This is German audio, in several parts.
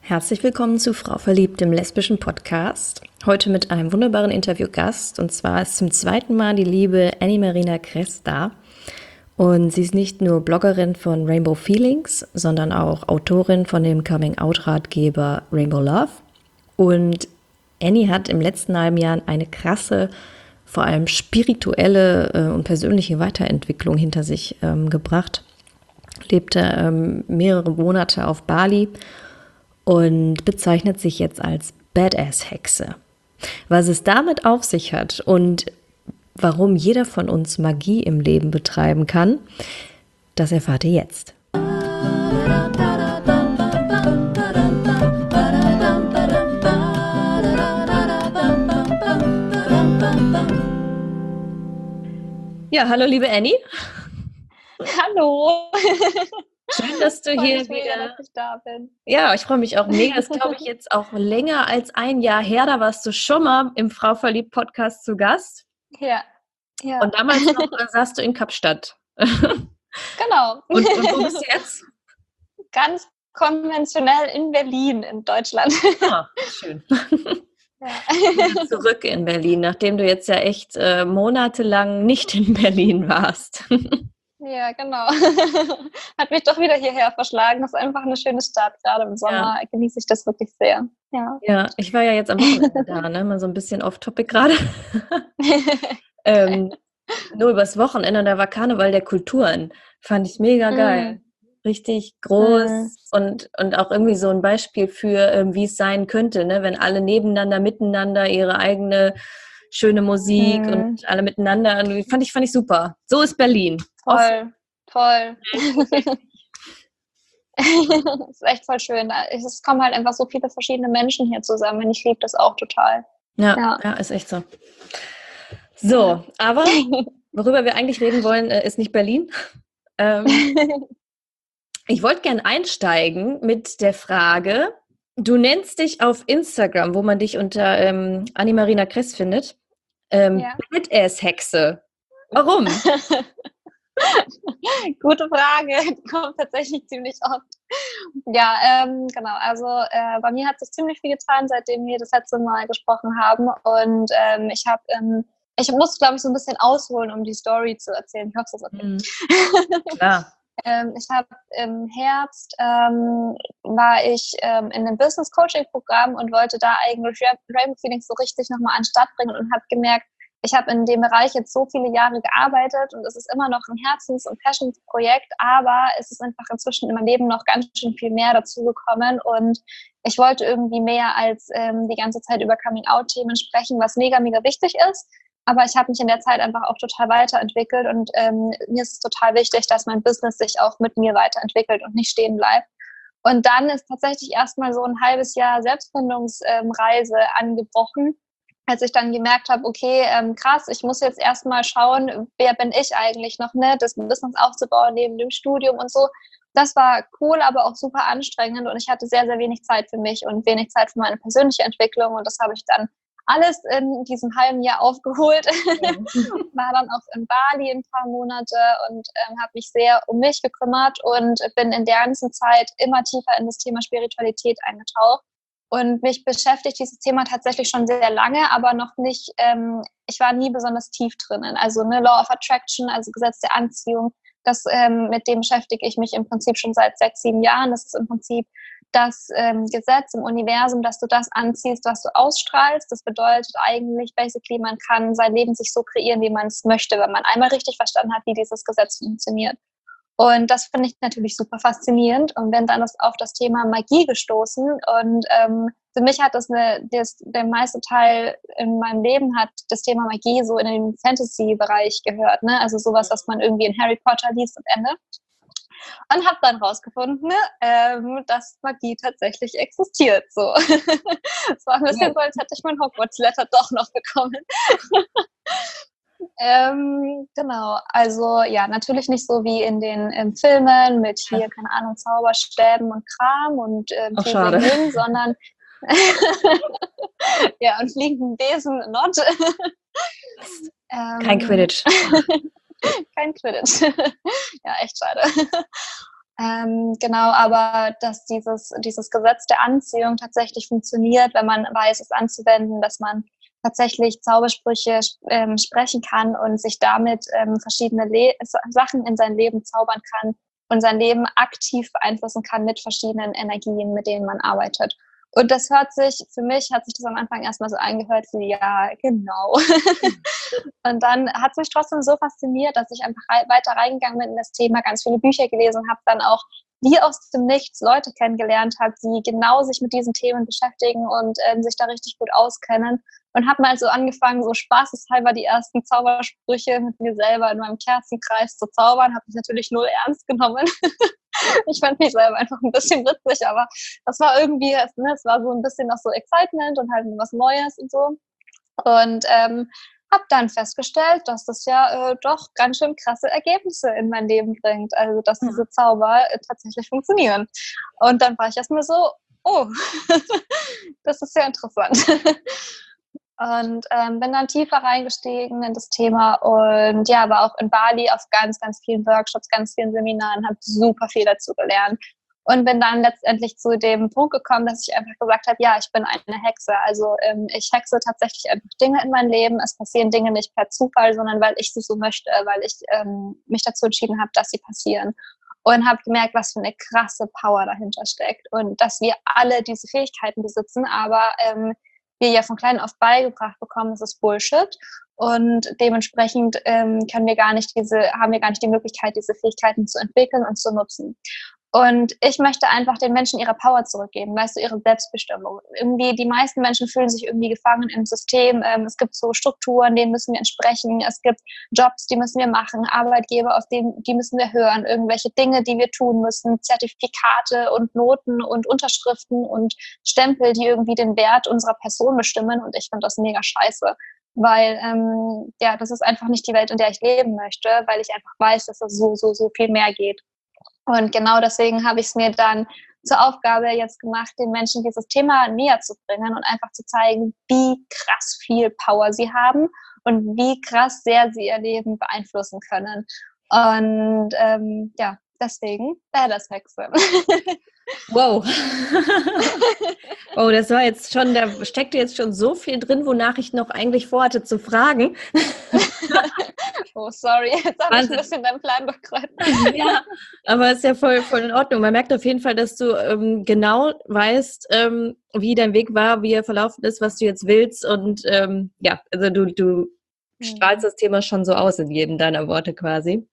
Herzlich willkommen zu Frau Verliebt, dem lesbischen Podcast. Heute mit einem wunderbaren Interviewgast. Und zwar ist zum zweiten Mal die liebe Annie-Marina Kress da. Und sie ist nicht nur Bloggerin von Rainbow Feelings, sondern auch Autorin von dem Coming-out-Ratgeber Rainbow Love. Und Annie hat im letzten halben Jahr eine krasse, vor allem spirituelle und persönliche Weiterentwicklung hinter sich gebracht. Lebte mehrere Monate auf Bali und bezeichnet sich jetzt als Badass-Hexe. Was es damit auf sich hat und warum jeder von uns Magie im Leben betreiben kann, das erfahrt ihr jetzt. Ja, hallo liebe Annie. Hallo. Schön, dass du hier wieder... dass ich da bin. Ja, ich freue mich auch mega. Das ist, glaube ich, jetzt auch länger als ein Jahr her. Da warst du schon mal im Frau Verliebt Podcast zu Gast. Ja. Und damals noch saßt du in Kapstadt. Genau. Und wo bist du jetzt? Ganz konventionell in Berlin, in Deutschland. Ah, schön. Ja. Zurück in Berlin, nachdem du jetzt ja echt monatelang nicht in Berlin warst. Ja, genau. Hat mich doch wieder hierher verschlagen. Das ist einfach eine schöne Stadt. Gerade im Sommer genieße ich das wirklich sehr. Ja, ich war ja jetzt am Wochenende da, ne? Mal so ein bisschen off-topic gerade. Nur übers Wochenende, da war Karneval der Kulturen. Fand ich mega geil. Richtig groß und auch irgendwie so ein Beispiel für, wie es sein könnte, ne? Wenn alle nebeneinander, miteinander ihre eigene schöne Musik und alle miteinander. Fand ich super. So ist Berlin. Voll. Das ist echt voll schön. Es kommen halt einfach so viele verschiedene Menschen hier zusammen. Ich liebe das auch total. Ja, ist echt so. So, aber worüber wir eigentlich reden wollen, ist nicht Berlin. Ich wollte gern einsteigen mit der Frage, du nennst dich auf Instagram, wo man dich unter Annie-Marina Kress findet, Badass-Hexe. Warum? Gute Frage, die kommt tatsächlich ziemlich oft. Ja, genau, also bei mir hat sich ziemlich viel getan, seitdem wir das letzte Mal gesprochen haben und ich muss, glaube ich, so ein bisschen ausholen, um die Story zu erzählen. Ich hoffe, das ist okay. Klar. Ich habe im Herbst war ich in einem Business Coaching Programm und wollte da eigentlich Rainbow Feelings so richtig nochmal an den Start bringen und habe gemerkt, ich habe in dem Bereich jetzt so viele Jahre gearbeitet und es ist immer noch ein Herzens- und Passionsprojekt, aber es ist einfach inzwischen in meinem Leben noch ganz schön viel mehr dazugekommen und ich wollte irgendwie mehr als die ganze Zeit über Coming-out-Themen sprechen, was mega, mega wichtig ist. Aber ich habe mich in der Zeit einfach auch total weiterentwickelt und mir ist es total wichtig, dass mein Business sich auch mit mir weiterentwickelt und nicht stehen bleibt. Und dann ist tatsächlich erstmal so ein halbes Jahr Selbstfindungsreise angebrochen, als ich dann gemerkt habe, okay, krass, ich muss jetzt erstmal schauen, wer bin ich eigentlich noch, ne, das Business aufzubauen neben dem Studium und so. Das war cool, aber auch super anstrengend und ich hatte sehr, sehr wenig Zeit für mich und wenig Zeit für meine persönliche Entwicklung und das habe ich dann alles in diesem halben Jahr aufgeholt. War dann auch in Bali ein paar Monate und habe mich sehr um mich gekümmert und bin in der ganzen Zeit immer tiefer in das Thema Spiritualität eingetaucht. Und mich beschäftigt dieses Thema tatsächlich schon sehr lange, aber noch nicht, ich war nie besonders tief drinnen. Also ne, Law of Attraction, also Gesetz der Anziehung, mit dem beschäftige ich mich im Prinzip schon seit 6, 7 Jahren. Das ist im Prinzip das Gesetz im Universum, dass du das anziehst, was du ausstrahlst. Das bedeutet eigentlich, basically, man kann sein Leben sich so kreieren, wie man es möchte, wenn man einmal richtig verstanden hat, wie dieses Gesetz funktioniert. Und das finde ich natürlich super faszinierend und bin dann auf das Thema Magie gestoßen. Und für mich hat der meiste Teil in meinem Leben hat das Thema Magie so in den Fantasy-Bereich gehört, ne? Also sowas, was man irgendwie in Harry Potter liest und Ende. Und habe dann rausgefunden, dass Magie tatsächlich existiert. So. Es war ein bisschen so, als hätte ich mein Hogwarts-Letter doch noch bekommen. Genau, also ja, natürlich nicht so wie in den Filmen mit hier, keine Ahnung, Zauberstäben und Kram und schade. Bling, sondern ja, und fliegenden Besen not. Kein Quidditch. Kein Quidditch. Ja, echt schade. Genau, aber dass dieses Gesetz der Anziehung tatsächlich funktioniert, wenn man weiß, es anzuwenden, dass man tatsächlich Zaubersprüche sprechen kann und sich damit verschiedene Sachen in sein Leben zaubern kann und sein Leben aktiv beeinflussen kann mit verschiedenen Energien, mit denen man arbeitet. Und das hat sich das am Anfang erstmal so angehört wie, ja, genau. Und dann hat es mich trotzdem so fasziniert, dass ich einfach weiter reingegangen bin in das Thema, ganz viele Bücher gelesen habe, dann auch wie aus dem Nichts Leute kennengelernt habe, die genau sich mit diesen Themen beschäftigen und sich da richtig gut auskennen. Und habe mal so angefangen, so spaßeshalber die ersten Zaubersprüche mit mir selber in meinem Kerzenkreis zu zaubern. Habe ich natürlich null ernst genommen. Ich fand mich selber einfach ein bisschen witzig, aber das war irgendwie, es war so ein bisschen noch so Excitement und halt was Neues und so. Und habe dann festgestellt, dass das ja doch ganz schön krasse Ergebnisse in mein Leben bringt. Also, dass diese Zauber tatsächlich funktionieren. Und dann war ich erstmal so, oh, das ist sehr interessant. Und bin dann tiefer reingestiegen in das Thema und ja, war auch in Bali auf ganz, ganz vielen Workshops, ganz vielen Seminaren, habe super viel dazu gelernt. Und bin dann letztendlich zu dem Punkt gekommen, dass ich einfach gesagt habe, ja, ich bin eine Hexe. Also ich hexe tatsächlich einfach Dinge in mein Leben. Es passieren Dinge nicht per Zufall, sondern weil ich sie so möchte, weil ich mich dazu entschieden habe, dass sie passieren. Und habe gemerkt, was für eine krasse Power dahinter steckt. Und dass wir alle diese Fähigkeiten besitzen, aber wir ja von klein auf beigebracht bekommen, das ist Bullshit. Und dementsprechend haben wir gar nicht die Möglichkeit, diese Fähigkeiten zu entwickeln und zu nutzen. Und ich möchte einfach den Menschen ihre Power zurückgeben, weißt du, ihre Selbstbestimmung. Irgendwie, die meisten Menschen fühlen sich irgendwie gefangen im System. Es gibt so Strukturen, denen müssen wir entsprechen. Es gibt Jobs, die müssen wir machen, Arbeitgeber, die müssen wir hören, irgendwelche Dinge, die wir tun müssen, Zertifikate und Noten und Unterschriften und Stempel, die irgendwie den Wert unserer Person bestimmen. Und ich finde das mega scheiße. Weil, ja, das ist einfach nicht die Welt, in der ich leben möchte, weil ich einfach weiß, dass es so viel mehr geht. Und genau deswegen habe ich es mir dann zur Aufgabe jetzt gemacht, den Menschen dieses Thema näher zu bringen und einfach zu zeigen, wie krass viel Power sie haben und wie krass sehr sie ihr Leben beeinflussen können. Und ja, deswegen Badass-Hexe. Wow. Oh, das war jetzt schon, da steckte jetzt schon so viel drin, wonach ich noch eigentlich vorhatte zu fragen. Oh, sorry, jetzt habe ich ein bisschen deinen Plan durchkreuzt. Ja, aber ist ja voll in Ordnung. Man merkt auf jeden Fall, dass du genau weißt, wie dein Weg war, wie er verlaufen ist, was du jetzt willst. Und ja, also du strahlst das Thema schon so aus in jedem deiner Worte quasi.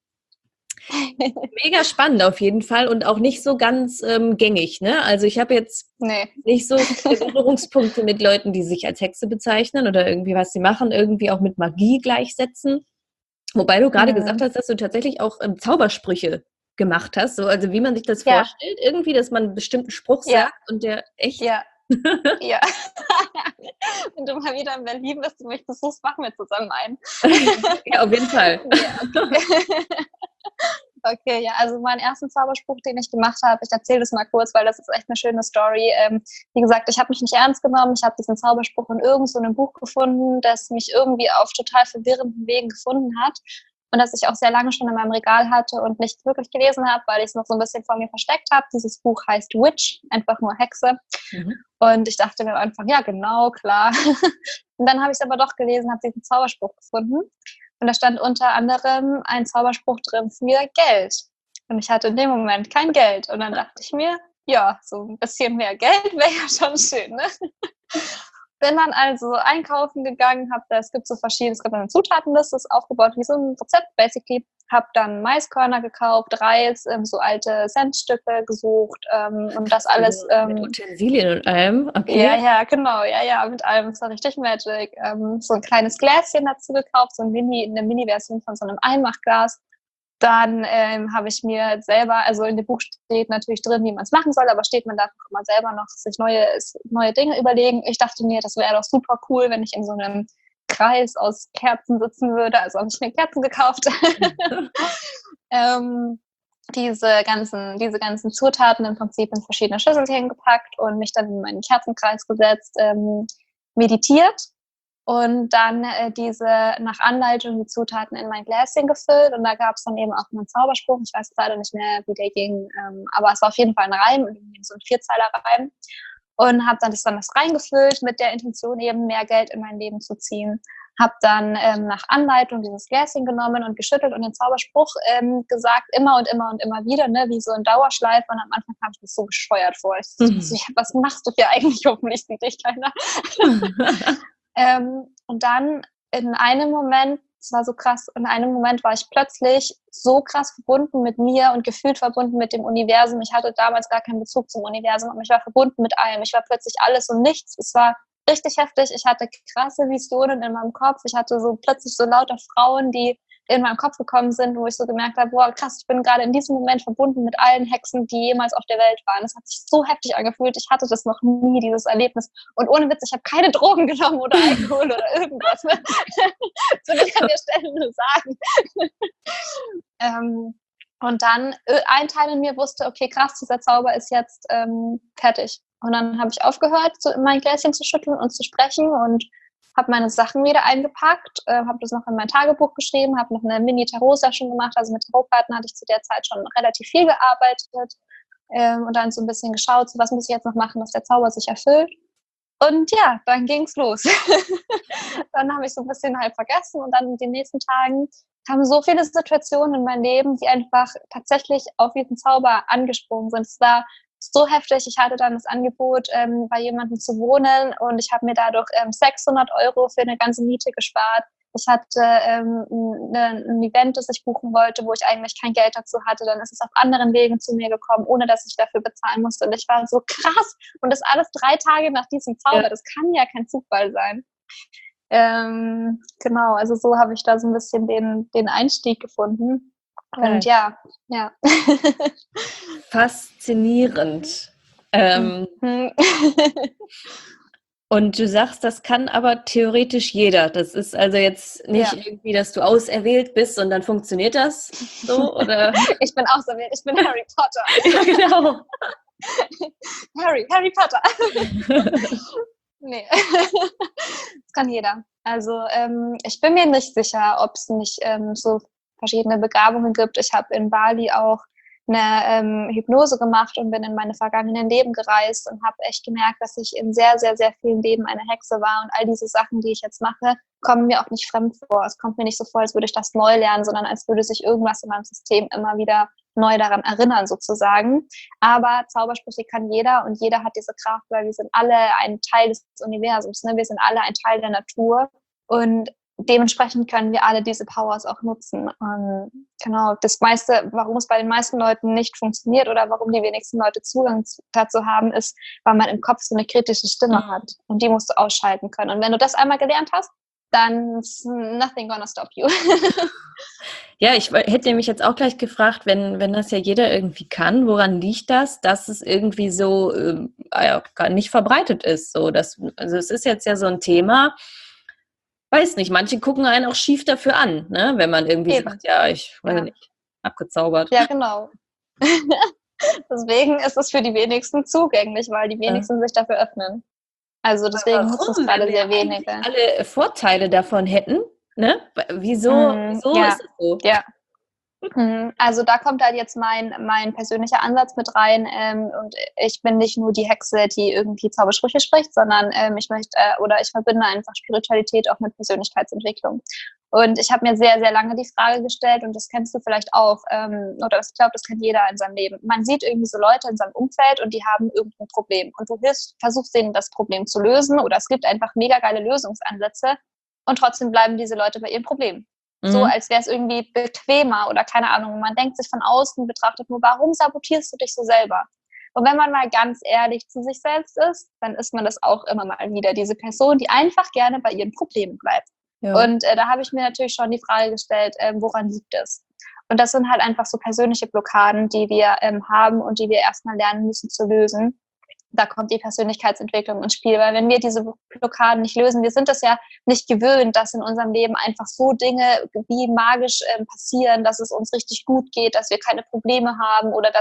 Mega spannend auf jeden Fall und auch nicht so ganz gängig, ne? Also ich habe jetzt nicht so viele Berührungspunkte mit Leuten, die sich als Hexe bezeichnen oder irgendwie was sie machen, irgendwie auch mit Magie gleichsetzen. Wobei du gerade gesagt hast, dass du tatsächlich auch Zaubersprüche gemacht hast, so, also wie man sich das vorstellt, irgendwie, dass man einen bestimmten Spruch sagt und der echt... Ja. Ja. Wenn du mal wieder in Berlin bist und mich besuchst, machen wir zusammen einen. Ja, auf jeden Fall. Ja, okay. Okay, ja, also meinen ersten Zauberspruch, den ich gemacht habe, ich erzähle das mal kurz, weil das ist echt eine schöne Story. Wie gesagt, ich habe mich nicht ernst genommen. Ich habe diesen Zauberspruch in irgend so einem Buch gefunden, das mich irgendwie auf total verwirrenden Wegen gefunden hat und das ich auch sehr lange schon in meinem Regal hatte und nicht wirklich gelesen habe, weil ich es noch so ein bisschen vor mir versteckt habe. Dieses Buch heißt Witch, einfach nur Hexe. Und ich dachte mir einfach, ja, genau, klar. Und dann habe ich es aber doch gelesen, habe diesen Zauberspruch gefunden. Und da stand unter anderem ein Zauberspruch drin für Geld. Und ich hatte in dem Moment kein Geld. Und dann dachte ich mir, ja, so ein bisschen mehr Geld wäre ja schon schön, ne? Bin dann also einkaufen gegangen, es gibt eine Zutatenliste, ist aufgebaut wie so ein Rezept, basically. Habe dann Maiskörner gekauft, Reis, so alte Centstücke gesucht und das alles. Mit Utensilien und allem, okay. Ja, genau, ja, mit allem. Es war richtig Magic. So ein kleines Gläschen dazu gekauft, eine Mini-Version von so einem Einmachglas. Dann habe ich mir selber, also in dem Buch steht natürlich drin, wie man es machen soll, aber man darf auch immer selber noch sich neue Dinge überlegen. Ich dachte mir, das wäre doch super cool, wenn ich in so einem Kreis aus Kerzen sitzen würde. Also habe ich mir Kerzen gekauft. Diese ganzen Zutaten im Prinzip in verschiedene Schüsselchen gepackt und mich dann in meinen Kerzenkreis gesetzt, meditiert und dann diese nach Anleitung die Zutaten in mein Gläschen gefüllt und da gab es dann eben auch einen Zauberspruch, ich weiß leider nicht mehr, wie der ging, aber es war auf jeden Fall ein Reim, so ein Vierzeiler-Reim und habe dann das reingefüllt mit der Intention eben mehr Geld in mein Leben zu ziehen. Habe dann nach Anleitung dieses Gläschen genommen und geschüttelt und den Zauberspruch gesagt, immer und immer und immer wieder, ne, wie so ein Dauerschleife. Und am Anfang kam ich mir so bescheuert vor. Ich so, was machst du hier eigentlich? Hoffentlich sieht dich keiner. Und dann in einem Moment, es war so krass, in einem Moment war ich plötzlich so krass verbunden mit mir und gefühlt verbunden mit dem Universum. Ich hatte damals gar keinen Bezug zum Universum, aber ich war verbunden mit allem. Ich war plötzlich alles und nichts. Es war richtig heftig. Ich hatte krasse Visionen in meinem Kopf. Ich hatte so plötzlich so lauter Frauen, die in meinem Kopf gekommen sind, wo ich so gemerkt habe, boah, krass, ich bin gerade in diesem Moment verbunden mit allen Hexen, die jemals auf der Welt waren. Das hat sich so heftig angefühlt. Ich hatte das noch nie, dieses Erlebnis. Und ohne Witz, ich habe keine Drogen genommen oder Alkohol oder irgendwas. Das will ich an der Stelle nur sagen. Und dann ein Teil in mir wusste, okay, krass, dieser Zauber ist jetzt fertig. Und dann habe ich aufgehört, mein Gläschen zu schütteln und zu sprechen und habe meine Sachen wieder eingepackt, habe das noch in mein Tagebuch geschrieben, habe noch eine Mini-Tarot-Session gemacht. Also mit Tarotkarten hatte ich zu der Zeit schon relativ viel gearbeitet und dann so ein bisschen geschaut, so, was muss ich jetzt noch machen, dass der Zauber sich erfüllt. Und ja, dann ging's los. Dann habe ich so ein bisschen halt vergessen und dann in den nächsten Tagen kamen so viele Situationen in mein Leben, die einfach tatsächlich auf diesen Zauber angesprungen sind. Es war so heftig. Ich hatte dann das Angebot, bei jemandem zu wohnen und ich habe mir dadurch 600 € für eine ganze Miete gespart. Ich hatte ein Event, das ich buchen wollte, wo ich eigentlich kein Geld dazu hatte. Dann ist es auf anderen Wegen zu mir gekommen, ohne dass ich dafür bezahlen musste. Und ich war so krass. Und das alles 3 Tage nach diesem Zauber. Das kann ja kein Zufall sein. Genau, also so habe ich da so ein bisschen den Einstieg gefunden. Und ja. Faszinierend. Und du sagst, das kann aber theoretisch jeder. Das ist also jetzt nicht irgendwie, dass du auserwählt bist und dann funktioniert das so, oder? Ich bin auserwählt, ich bin Harry Potter. Ja, genau. Harry Potter. Nee, das kann jeder. Also ich bin mir nicht sicher, ob es nicht so verschiedene Begabungen gibt. Ich habe in Bali auch eine Hypnose gemacht und bin in meine vergangenen Leben gereist und habe echt gemerkt, dass ich in sehr, sehr, sehr vielen Leben eine Hexe war und all diese Sachen, die ich jetzt mache, kommen mir auch nicht fremd vor. Es kommt mir nicht so vor, als würde ich das neu lernen, sondern als würde sich irgendwas in meinem System immer wieder neu daran erinnern sozusagen. Aber Zaubersprüche kann jeder und jeder hat diese Kraft, weil wir sind alle ein Teil des Universums, ne? Wir sind alle ein Teil der Natur und dementsprechend können wir alle diese Powers auch nutzen. Genau, das meiste, warum es bei den meisten Leuten nicht funktioniert oder warum die wenigsten Leute Zugang dazu haben, ist, weil man im Kopf so eine kritische Stimme hat und die musst du ausschalten können. Und wenn du das einmal gelernt hast, dann ist nothing gonna stop you. Ja, ich hätte nämlich jetzt auch gleich gefragt, wenn das ja jeder irgendwie kann, woran liegt das, dass es irgendwie so gar nicht verbreitet ist? So, also es ist jetzt ja so ein Thema, weiß nicht, manche gucken einen auch schief dafür an, ne? Wenn man irgendwie sagt, ja, ich weiß nicht, abgezaubert. Ja, genau. Deswegen ist es für die wenigsten zugänglich, weil die wenigsten sich dafür öffnen. Also deswegen nutzen es gerade sehr wenige. Alle Vorteile davon hätten, ne? Wieso ist es so? Ja. Also da kommt halt jetzt mein persönlicher Ansatz mit rein und ich bin nicht nur die Hexe, die irgendwie Zaubersprüche spricht, sondern ich verbinde einfach Spiritualität auch mit Persönlichkeitsentwicklung. Und ich habe mir sehr, sehr lange die Frage gestellt und das kennst du vielleicht auch oder ich glaube, das kennt jeder in seinem Leben. Man sieht irgendwie so Leute in seinem Umfeld und die haben irgendein Problem und du versuchst denen das Problem zu lösen oder es gibt einfach mega geile Lösungsansätze und trotzdem bleiben diese Leute bei ihrem Problem. So, als wäre es irgendwie bequemer oder keine Ahnung. Man denkt sich von außen, betrachtet nur, warum sabotierst du dich so selber? Und wenn man mal ganz ehrlich zu sich selbst ist, dann ist man das auch immer mal wieder. Diese Person, die einfach gerne bei ihren Problemen bleibt. Ja. Und da habe ich mir natürlich schon die Frage gestellt, woran liegt es? Und das sind halt einfach so persönliche Blockaden, die wir haben und die wir erstmal lernen müssen zu lösen. Da kommt die Persönlichkeitsentwicklung ins Spiel, weil wenn wir diese Blockaden nicht lösen, wir sind das ja nicht gewöhnt, dass in unserem Leben einfach so Dinge wie magisch passieren, dass es uns richtig gut geht, dass wir keine Probleme haben oder dass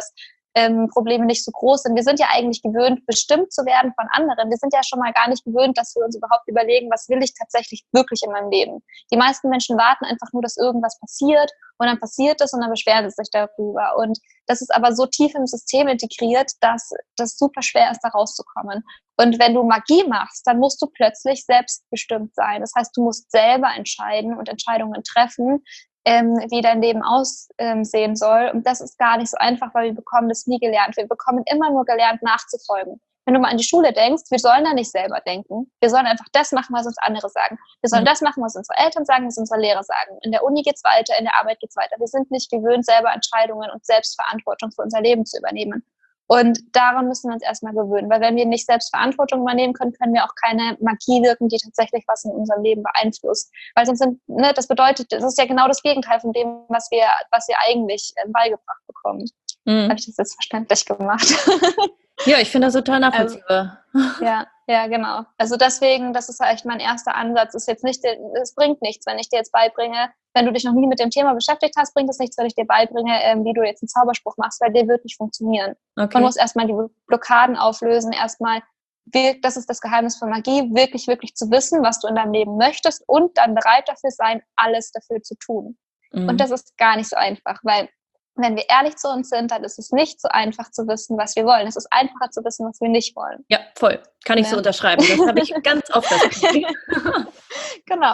Probleme nicht so groß sind. Wir sind ja eigentlich gewöhnt, bestimmt zu werden von anderen. Wir sind ja schon mal gar nicht gewöhnt, dass wir uns überhaupt überlegen, was will ich tatsächlich wirklich in meinem Leben. Die meisten Menschen warten einfach nur, dass irgendwas passiert und dann passiert es und dann beschweren sie sich darüber. Und das ist aber so tief im System integriert, dass das super schwer ist, da rauszukommen. Und wenn du Magie machst, dann musst du plötzlich selbstbestimmt sein. Das heißt, du musst selber entscheiden und Entscheidungen treffen, wie dein Leben aussehen soll. Und das ist gar nicht so einfach, weil wir bekommen das nie gelernt. Wir bekommen immer nur gelernt, nachzufolgen. Wenn du mal an die Schule denkst, wir sollen da nicht selber denken. Wir sollen einfach das machen, was uns andere sagen. Wir sollen das machen, was unsere Eltern sagen, was unsere Lehrer sagen. In der Uni geht's weiter, in der Arbeit geht's weiter. Wir sind nicht gewöhnt, selber Entscheidungen und Selbstverantwortung für unser Leben zu übernehmen. Und daran müssen wir uns erstmal gewöhnen, weil wenn wir nicht selbst Verantwortung übernehmen können, können wir auch keine Magie wirken, die tatsächlich was in unserem Leben beeinflusst. Weil sonst das bedeutet, das ist ja genau das Gegenteil von dem, was wir eigentlich beigebracht bekommen. Habe ich das jetzt verständlich gemacht? Ja, ich finde das total nachvollziehbar. Ja, genau. Also deswegen, das ist echt mein erster Ansatz. Es bringt nichts, wenn ich dir jetzt beibringe, wenn du dich noch nie mit dem Thema beschäftigt hast, bringt es nichts, wenn ich dir beibringe, wie du jetzt einen Zauberspruch machst, weil der wird nicht funktionieren. Okay. Man muss erstmal die Blockaden auflösen, das ist das Geheimnis von Magie, wirklich, wirklich zu wissen, was du in deinem Leben möchtest und dann bereit dafür sein, alles dafür zu tun. Und das ist gar nicht so einfach, weil wenn wir ehrlich zu uns sind, dann ist es nicht so einfach zu wissen, was wir wollen. Es ist einfacher zu wissen, was wir nicht wollen. Ja, voll. Kann ich so unterschreiben. Das habe ich ganz oft das Problem. Genau.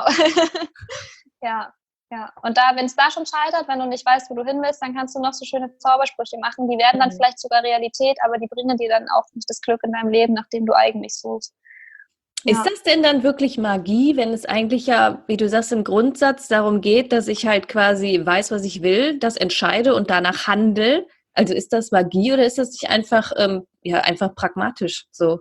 Ja. Und wenn es da schon scheitert, wenn du nicht weißt, wo du hin willst, dann kannst du noch so schöne Zaubersprüche machen. Die werden dann vielleicht sogar Realität, aber die bringen dir dann auch nicht das Glück in deinem Leben, nach dem du eigentlich suchst. Ist das denn dann wirklich Magie, wenn es eigentlich ja, wie du sagst, im Grundsatz darum geht, dass ich halt quasi weiß, was ich will, das entscheide und danach handle? Also ist das Magie oder ist das nicht einfach, einfach pragmatisch so?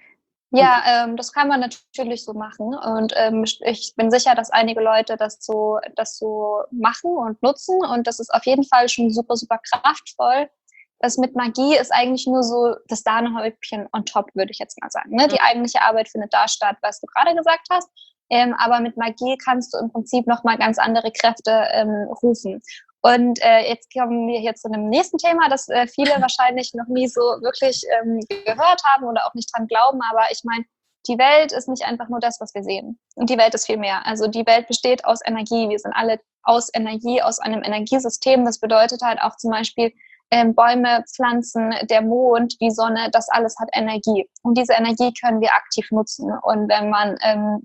Ja, das kann man natürlich so machen und ich bin sicher, dass einige Leute das so machen und nutzen und das ist auf jeden Fall schon super, super kraftvoll. Das mit Magie ist eigentlich nur so das Sahnehäubchen on top, würde ich jetzt mal sagen. Ne? Die eigentliche Arbeit findet da statt, was du gerade gesagt hast. Aber mit Magie kannst du im Prinzip nochmal ganz andere Kräfte rufen. Und jetzt kommen wir hier zu einem nächsten Thema, das viele wahrscheinlich noch nie so wirklich gehört haben oder auch nicht dran glauben. Aber ich meine, die Welt ist nicht einfach nur das, was wir sehen. Und die Welt ist viel mehr. Also die Welt besteht aus Energie. Wir sind alle aus Energie, aus einem Energiesystem. Das bedeutet halt auch zum Beispiel, Bäume, Pflanzen, der Mond, die Sonne, das alles hat Energie. Und diese Energie können wir aktiv nutzen. Und wenn man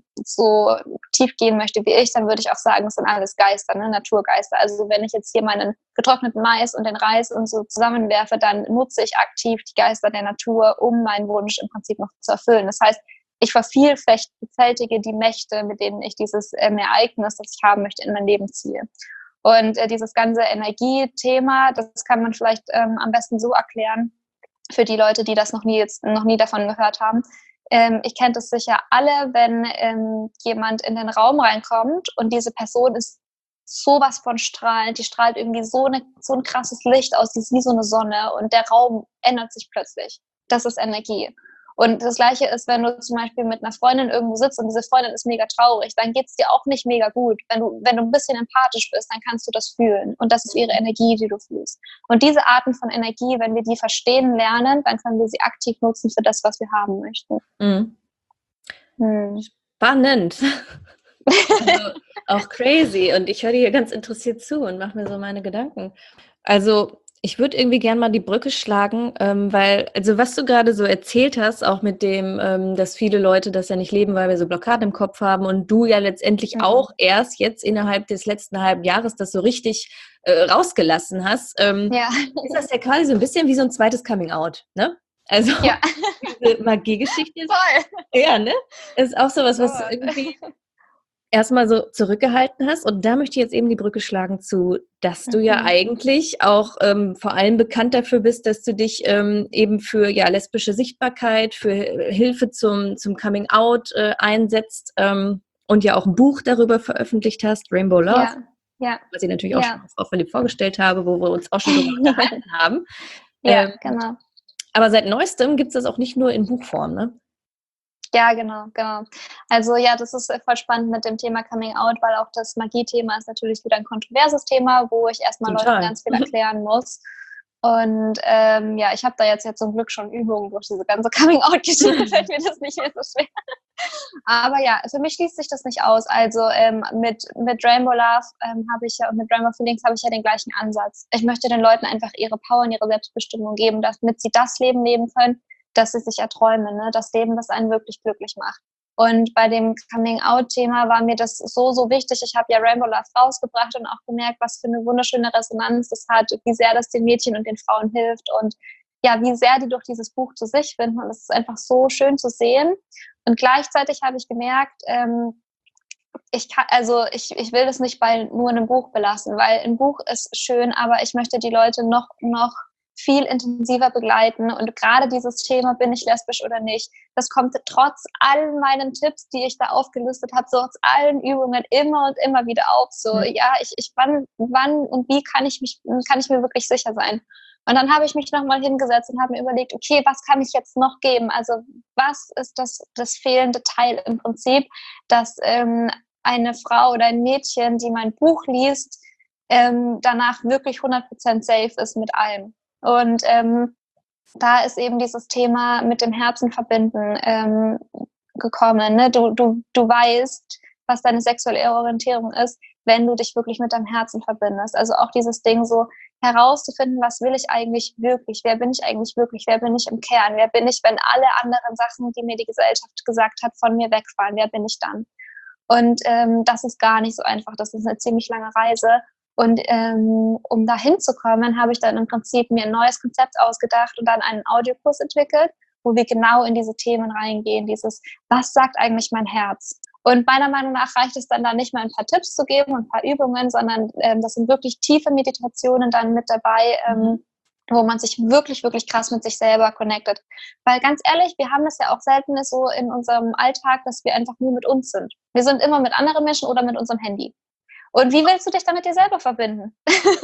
so tief gehen möchte wie ich, dann würde ich auch sagen, es sind alles Geister, ne? Naturgeister. Also wenn ich jetzt hier meinen getrockneten Mais und den Reis und so zusammenwerfe, dann nutze ich aktiv die Geister der Natur, um meinen Wunsch im Prinzip noch zu erfüllen. Das heißt, ich vervielfältige die Mächte, mit denen ich dieses Ereignis, das ich haben möchte, in mein Leben ziehe. Und dieses ganze Energiethema, das kann man vielleicht am besten so erklären für die Leute, die das noch nie davon gehört haben. Ich kenne das sicher alle, wenn jemand in den Raum reinkommt und diese Person ist sowas von strahlend, die strahlt irgendwie so ein krasses Licht aus, die ist wie so eine Sonne und der Raum ändert sich plötzlich. Das ist Energie. Und das Gleiche ist, wenn du zum Beispiel mit einer Freundin irgendwo sitzt und diese Freundin ist mega traurig, dann geht es dir auch nicht mega gut. Wenn du ein bisschen empathisch bist, dann kannst du das fühlen. Und das ist ihre Energie, die du fühlst. Und diese Arten von Energie, wenn wir die verstehen lernen, dann können wir sie aktiv nutzen für das, was wir haben möchten. Spannend. Also, auch crazy. Und ich höre dir hier ganz interessiert zu und mache mir so meine Gedanken. Also ich würde irgendwie gerne mal die Brücke schlagen, weil, also was du gerade so erzählt hast, auch mit dem, dass viele Leute das ja nicht leben, weil wir so Blockaden im Kopf haben und du ja letztendlich auch erst jetzt innerhalb des letzten halben Jahres das so richtig rausgelassen hast, ist das ja quasi so ein bisschen wie so ein zweites Coming-out, ne? Also diese Magiegeschichte. Voll. Ja, ne? Ist auch sowas, was du irgendwie erstmal so zurückgehalten hast. Und da möchte ich jetzt eben die Brücke schlagen zu, dass du ja eigentlich auch vor allem bekannt dafür bist, dass du dich eben für lesbische Sichtbarkeit, für Hilfe zum Coming Out einsetzt und ja auch ein Buch darüber veröffentlicht hast, Rainbow Love. Ja. Was ich natürlich auch schon auf Frau Verliebt vorgestellt habe, wo wir uns auch schon darüber unterhalten haben. Ja, genau. Aber seit Neuestem gibt es das auch nicht nur in Buchform, ne? Ja, genau. Also ja, das ist voll spannend mit dem Thema Coming Out, weil auch das Magie-Thema ist natürlich wieder ein kontroverses Thema, wo ich erstmal Leuten ganz viel erklären muss. Und ja, ich habe da jetzt zum Glück schon Übungen durch diese ganze Coming-out-Geschichte, fällt mir das nicht mehr so schwer. Aber ja, für mich schließt sich das nicht aus. Also mit Rainbow Love habe ich ja und mit Rainbow Feelings habe ich ja den gleichen Ansatz. Ich möchte den Leuten einfach ihre Power und ihre Selbstbestimmung geben, damit sie das Leben leben können, das sie sich erträumen, ne? Das Leben, das einen wirklich glücklich macht. Und bei dem Coming-out-Thema war mir das so, so wichtig. Ich habe ja Rainbow Love rausgebracht und auch gemerkt, was für eine wunderschöne Resonanz das hat, wie sehr das den Mädchen und den Frauen hilft und ja, wie sehr die durch dieses Buch zu sich finden. Und es ist einfach so schön zu sehen. Und gleichzeitig habe ich gemerkt, ich will das nicht bei nur einem Buch belassen, weil ein Buch ist schön, aber ich möchte die Leute noch viel intensiver begleiten. Und gerade dieses Thema, bin ich lesbisch oder nicht, das kommt trotz all meinen Tipps, die ich da aufgelistet habe, so aus allen Übungen immer und immer wieder auf. So, ja, wann und wie kann ich mir wirklich sicher sein? Und dann habe ich mich nochmal hingesetzt und habe mir überlegt, okay, was kann ich jetzt noch geben? Also was ist das fehlende Teil im Prinzip, dass eine Frau oder ein Mädchen, die mein Buch liest, danach wirklich 100% safe ist mit allem. Und da ist eben dieses Thema mit dem Herzen verbinden gekommen. Ne? Du weißt, was deine sexuelle Orientierung ist, wenn du dich wirklich mit deinem Herzen verbindest. Also auch dieses Ding so herauszufinden, was will ich eigentlich wirklich? Wer bin ich eigentlich wirklich? Wer bin ich im Kern? Wer bin ich, wenn alle anderen Sachen, die mir die Gesellschaft gesagt hat, von mir wegfallen? Wer bin ich dann? Und das ist gar nicht so einfach. Das ist eine ziemlich lange Reise. Und um da hinzukommen, habe ich dann im Prinzip mir ein neues Konzept ausgedacht und dann einen Audiokurs entwickelt, wo wir genau in diese Themen reingehen. Was sagt eigentlich mein Herz? Und meiner Meinung nach reicht es dann da nicht mehr ein paar Tipps zu geben und ein paar Übungen, sondern das sind wirklich tiefe Meditationen dann mit dabei, wo man sich wirklich, wirklich krass mit sich selber connectet. Weil ganz ehrlich, wir haben das ja auch selten so in unserem Alltag, dass wir einfach nur mit uns sind. Wir sind immer mit anderen Menschen oder mit unserem Handy. Und wie willst du dich dann mit dir selber verbinden?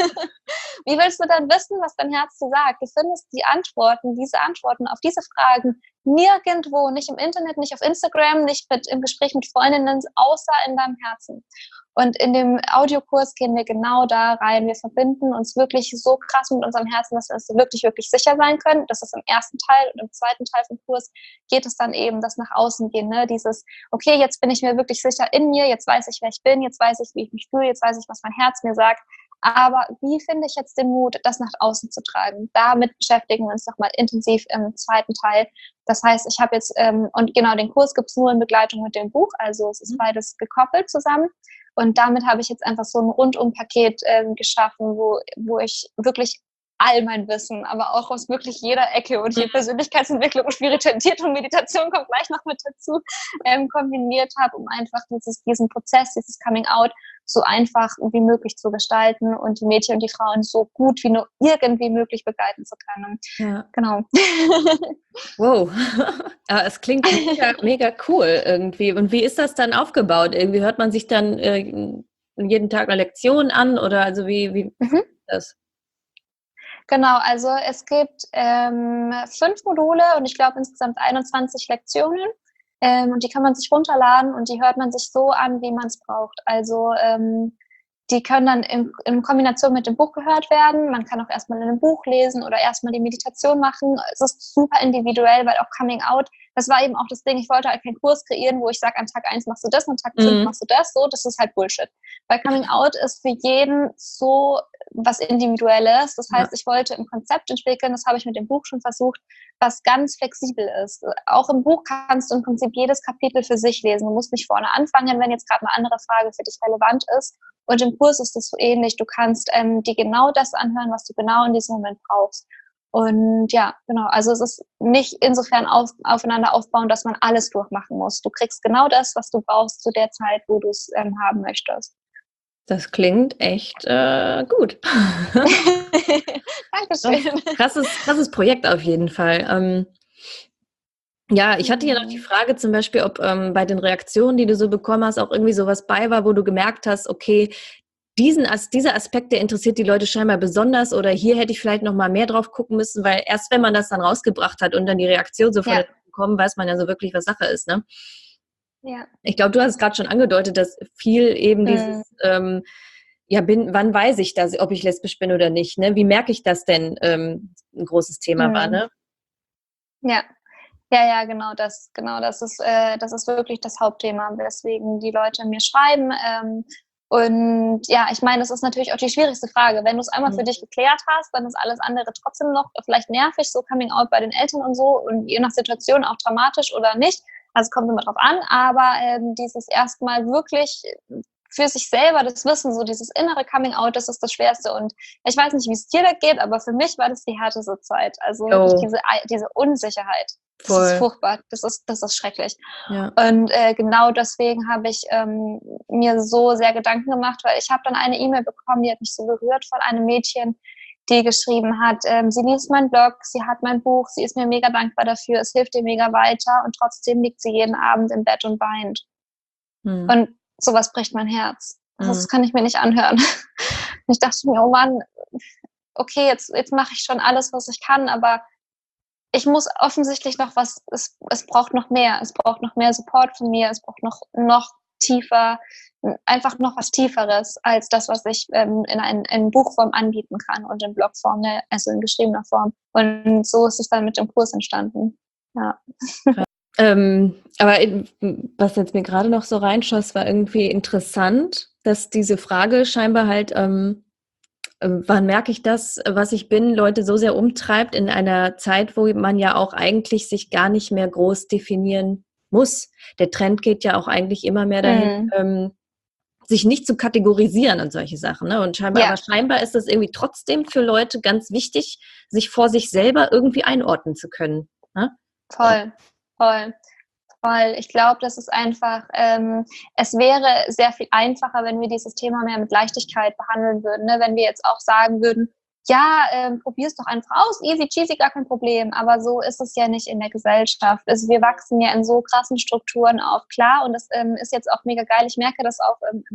Wie willst du dann wissen, was dein Herz dir sagt? Du findest diese Antworten auf diese Fragen nirgendwo, nicht im Internet, nicht auf Instagram, nicht im Gespräch mit Freundinnen, außer in deinem Herzen. Und in dem Audiokurs gehen wir genau da rein. Wir verbinden uns wirklich so krass mit unserem Herzen, dass wir uns wirklich, wirklich sicher sein können. Das ist im ersten Teil. Und im zweiten Teil vom Kurs geht es dann eben, das nach außen gehen. Ne? Dieses, okay, jetzt bin ich mir wirklich sicher in mir, jetzt weiß ich, wer ich bin, jetzt weiß ich, wie ich mich fühle, jetzt weiß ich, was mein Herz mir sagt. Aber wie finde ich jetzt den Mut, das nach außen zu tragen? Damit beschäftigen wir uns nochmal intensiv im zweiten Teil. Das heißt, ich habe jetzt, und genau, den Kurs gibt es nur in Begleitung mit dem Buch, also es ist beides gekoppelt zusammen. Und damit habe ich jetzt einfach so ein Rundum-Paket geschaffen, wo ich wirklich all mein Wissen, aber auch aus wirklich jeder Ecke und hier Persönlichkeitsentwicklung und Spiritualität und Meditation kommt gleich noch mit dazu, kombiniert habe, um einfach diesen Prozess, dieses Coming-out so einfach wie möglich zu gestalten und die Mädchen und die Frauen so gut wie nur irgendwie möglich begleiten zu können. Ja. Genau. Wow, aber es klingt mega, mega cool irgendwie. Und wie ist das dann aufgebaut? Irgendwie hört man sich dann jeden Tag eine Lektion an oder also wie ist das? Genau, also es gibt 5 Module und ich glaube insgesamt 21 Lektionen. Und die kann man sich runterladen und die hört man sich so an, wie man es braucht. Also die können dann in Kombination mit dem Buch gehört werden. Man kann auch erstmal in einem Buch lesen oder erstmal die Meditation machen. Es ist super individuell, weil auch Coming Out, das war eben auch das Ding, ich wollte halt keinen Kurs kreieren, wo ich sage, an Tag 1 machst du das, an Tag 5 machst du das. So, das ist halt Bullshit. Weil Coming Out ist für jeden so was Individuelles. Das heißt, ich wollte ein Konzept entwickeln, das habe ich mit dem Buch schon versucht, was ganz flexibel ist. Auch im Buch kannst du im Prinzip jedes Kapitel für sich lesen. Du musst nicht vorne anfangen, wenn jetzt gerade eine andere Frage für dich relevant ist. Und im Kurs ist es so ähnlich. Du kannst dir genau das anhören, was du genau in diesem Moment brauchst. Und ja, genau. Also es ist nicht insofern aufeinander aufbauen, dass man alles durchmachen muss. Du kriegst genau das, was du brauchst zu der Zeit, wo du es haben möchtest. Das klingt echt gut. Dankeschön. Krasses Projekt auf jeden Fall. Ja, ich hatte ja noch die Frage zum Beispiel, ob bei den Reaktionen, die du so bekommen hast, auch irgendwie sowas bei war, wo du gemerkt hast, okay, dieser Aspekt, der interessiert die Leute scheinbar besonders oder hier hätte ich vielleicht noch mal mehr drauf gucken müssen, weil erst wenn man das dann rausgebracht hat und dann die Reaktion so von den Leuten kommen, weiß man ja so wirklich, was Sache ist, ne? Ja. Ich glaube, du hast es gerade schon angedeutet, dass viel eben dieses wann weiß ich das, ob ich lesbisch bin oder nicht, ne? Wie merke ich das denn, ein großes Thema war, ne? Ja. Ja, das ist wirklich das Hauptthema, weswegen die Leute mir schreiben. Und ja, ich meine, das ist natürlich auch die schwierigste Frage. Wenn du es einmal für dich geklärt hast, dann ist alles andere trotzdem noch vielleicht nervig, so Coming Out bei den Eltern und so und je nach Situation auch dramatisch oder nicht. Also es kommt immer drauf an, aber dieses erstmal wirklich für sich selber das Wissen, so dieses innere Coming Out, das ist das Schwerste. Und ich weiß nicht, wie es dir da geht, aber für mich war das die härteste Zeit. Also wirklich diese Unsicherheit. Das ist furchtbar, das ist schrecklich. Ja. Und genau deswegen habe ich mir so sehr Gedanken gemacht, weil ich habe dann eine E-Mail bekommen, die hat mich so berührt von einem Mädchen, die geschrieben hat, sie liest meinen Blog, sie hat mein Buch, sie ist mir mega dankbar dafür, es hilft ihr mega weiter und trotzdem liegt sie jeden Abend im Bett und weint. Und sowas bricht mein Herz. Das kann ich mir nicht anhören. Und ich dachte mir, oh Mann, okay, jetzt mache ich schon alles, was ich kann, aber ich muss offensichtlich noch was, es braucht noch mehr. Es braucht noch mehr Support von mir. Es braucht noch tiefer, einfach noch was Tieferes als das, was ich in Buchform anbieten kann und in Blogform, also in geschriebener Form. Und so ist es dann mit dem Kurs entstanden. Ja. Aber was jetzt mir gerade noch so reinschoss, war irgendwie interessant, dass diese Frage scheinbar halt, wann merke ich das, was ich bin, Leute so sehr umtreibt in einer Zeit, wo man ja auch eigentlich sich gar nicht mehr groß definieren muss. Der Trend geht ja auch eigentlich immer mehr dahin, sich nicht zu kategorisieren und solche Sachen. Ne? Und scheinbar ist es irgendwie trotzdem für Leute ganz wichtig, sich vor sich selber irgendwie einordnen zu können. Ne? Voll. Ich glaube, das ist einfach, es wäre sehr viel einfacher, wenn wir dieses Thema mehr mit Leichtigkeit behandeln würden. Ne? Wenn wir jetzt auch sagen würden, ja, probier's doch einfach aus, easy cheesy, gar kein Problem. Aber so ist es ja nicht in der Gesellschaft. Also wir wachsen ja in so krassen Strukturen auf, klar. Und das ist jetzt auch mega geil. Ich merke das auch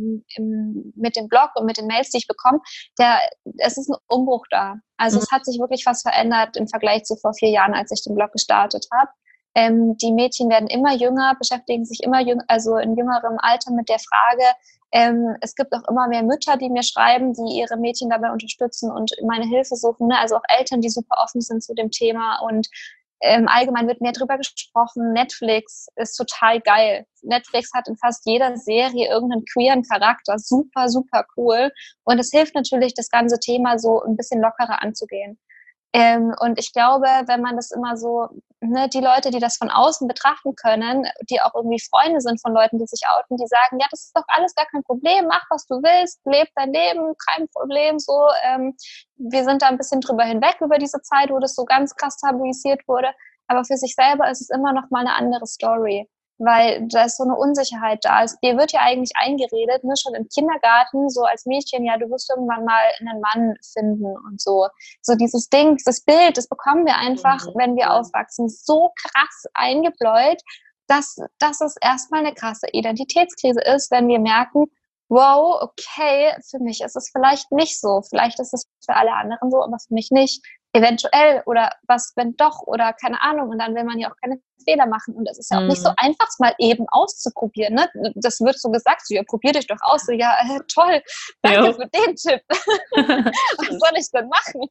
mit dem Blog und mit den Mails, die ich bekomme. Es ist ein Umbruch da. Also es hat sich wirklich was verändert im Vergleich zu vor 4 Jahren, als ich den Blog gestartet habe. Die Mädchen werden immer jünger, beschäftigen sich immer also in jüngerem Alter mit der Frage. Es gibt auch immer mehr Mütter, die mir schreiben, die ihre Mädchen dabei unterstützen und meine Hilfe suchen. Ne? Also auch Eltern, die super offen sind zu dem Thema. Und allgemein wird mehr drüber gesprochen. Netflix ist total geil. Netflix hat in fast jeder Serie irgendeinen queeren Charakter. Super, super cool. Und es hilft natürlich, das ganze Thema so ein bisschen lockerer anzugehen. Und ich glaube, wenn man das immer so, ne, die Leute, die das von außen betrachten können, die auch irgendwie Freunde sind von Leuten, die sich outen, die sagen, ja, das ist doch alles gar kein Problem, mach, was du willst, leb dein Leben, kein Problem, so. Wir sind da ein bisschen drüber hinweg über diese Zeit, wo das so ganz krass tabuisiert wurde. Aber für sich selber ist es immer noch mal eine andere Story. Weil da ist so eine Unsicherheit da. Dir wird ja eigentlich eingeredet, ne, schon im Kindergarten, so als Mädchen, ja, du wirst irgendwann mal einen Mann finden und so. So dieses Ding, dieses Bild, das bekommen wir einfach, wenn wir aufwachsen, so krass eingebläut, dass es erstmal eine krasse Identitätskrise ist, wenn wir merken, wow, okay, für mich ist es vielleicht nicht so. Vielleicht ist es für alle anderen so, aber für mich nicht. Eventuell oder was, wenn doch oder keine Ahnung. Und dann will man ja auch keine Fehler machen. Und es ist ja auch nicht so einfach, es mal eben auszuprobieren. Ne? Das wird so gesagt, so, ja, probier dich doch aus. So, ja, toll, danke für den Tipp. Was soll ich denn machen?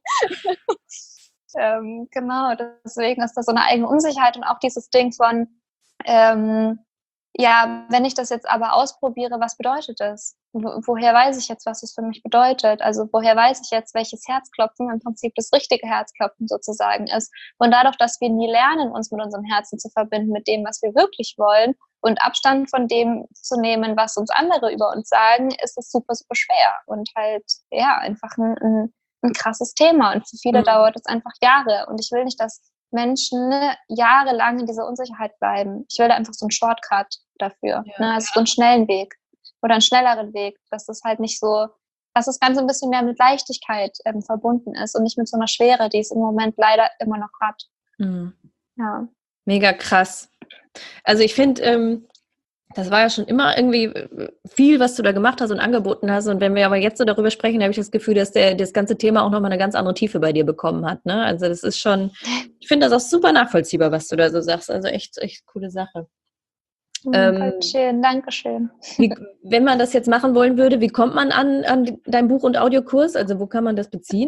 Genau, deswegen ist das so eine eigene Unsicherheit und auch dieses Ding von, ja, wenn ich das jetzt aber ausprobiere, was bedeutet das? Woher weiß ich jetzt, was es für mich bedeutet? Also woher weiß ich jetzt, welches Herzklopfen im Prinzip das richtige Herzklopfen sozusagen ist? Und dadurch, dass wir nie lernen, uns mit unserem Herzen zu verbinden, mit dem, was wir wirklich wollen und Abstand von dem zu nehmen, was uns andere über uns sagen, ist es super, super schwer und halt, ja, einfach ein krasses Thema. Und für viele dauert es einfach Jahre. Und ich will nicht, dass Menschen jahrelang in dieser Unsicherheit bleiben. Ich will da einfach so einen Shortcut dafür. Also so einen schnellen Weg oder einen schnelleren Weg, dass es halt nicht so, dass das Ganze ein bisschen mehr mit Leichtigkeit verbunden ist und nicht mit so einer Schwere, die es im Moment leider immer noch hat. Ja. Mega krass. Also ich finde, das war ja schon immer irgendwie viel, was du da gemacht hast und angeboten hast. Und wenn wir aber jetzt so darüber sprechen, habe ich das Gefühl, dass das ganze Thema auch nochmal eine ganz andere Tiefe bei dir bekommen hat. Ne? Also das ist schon, ich finde das auch super nachvollziehbar, was du da so sagst. Also echt, echt coole Sache. Voll schön, Dankeschön. Wenn man das jetzt machen wollen würde, wie kommt man an dein Buch- und Audiokurs? Also wo kann man das beziehen?